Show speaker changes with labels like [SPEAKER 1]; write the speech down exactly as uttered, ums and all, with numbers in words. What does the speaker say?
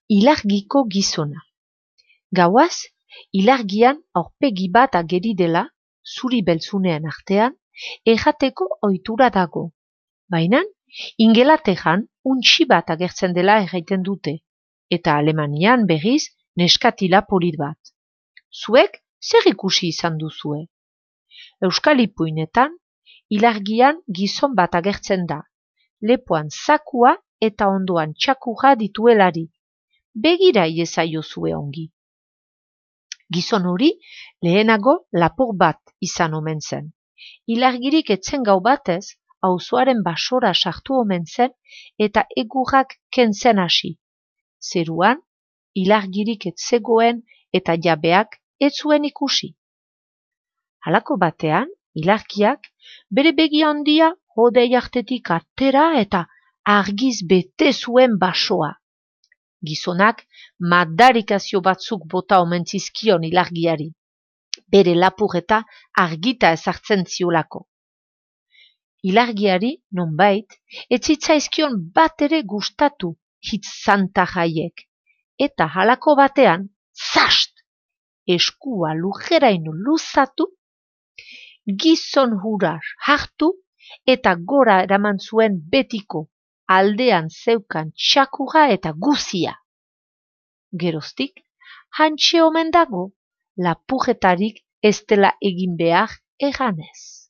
[SPEAKER 1] ilargiko gizona. Gauaz, ilargian aurpegi bat ageri dela, zuri beltzunean artean, errateko ohitura dago. Baina, Ingelaterran untxi bat agertzen dela erraiten dute, eta Alemanian berriz neskatila polit bat. Zuek zer ikusi izan duzue? Euskal ipuinetan, ilargian gizon bat agertzen da, lepoan zakua eta ondoan txakurra dituelari. Begira iezaiozue ongi. Gizon hori lehenago lapur bat izan omen zen. Ilargirik etzen gau batez, auzoaren basora sartu omen zen eta egurrak kentzen hasi. Zeruan, ilargirik etzegoen eta jabeak ez zuen ikusi. Halako batean, ilargiak bere begi handia hodei artetik atera eta argiz bete zuen basoa. Gizonak madarikazio batzuk bota omen zizkion ilargiari, bere lapur eta argita ezartzen ziolako. Ilargiari, nonbait, ez zitzaizkion bat ere gustatu hitz zanta jaiek, eta halako batean, zast! Eskua lujeraino luzatu, gizon hura hartu eta gora eraman zuen betiko, aldean zeukan txakurra eta guzia. Geroztik, hantxe omen dago, lapurretarik ez dela egin behar eganez.